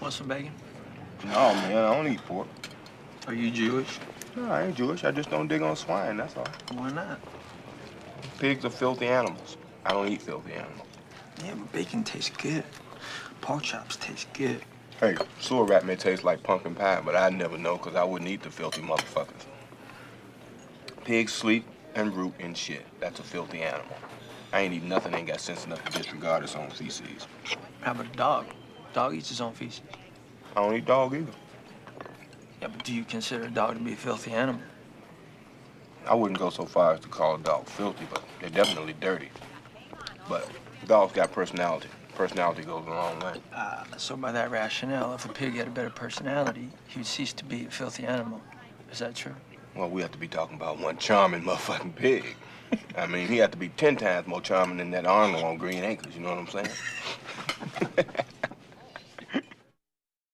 Want some bacon? No, man, I don't eat pork. Are you Jewish? No, I ain't Jewish. I just don't dig on swine, that's all. Why not? Pigs are filthy animals. I don't eat filthy animals. Yeah, but bacon tastes good. Pork chops taste good. Hey, sewer rat may taste like pumpkin pie, but I'd never know because I wouldn't eat the filthy motherfuckers. Pigs sleep and root in shit. That's a filthy animal. I ain't eat nothing that ain't got sense enough to disregard its own feces. How about a dog? Dog eats his own feces. I don't eat dog either. Yeah, but do you consider a dog to be a filthy animal? I wouldn't go so far as to call a dog filthy, but they're definitely dirty. But dogs got personality. Personality goes a long way. So by that rationale, if a pig had a better personality, he would cease to be a filthy animal. Is that true? Well, we have to be talking about one charming motherfucking pig. I mean, he had to be 10 times more charming than that Arnold on Green Acres, you know what I'm saying?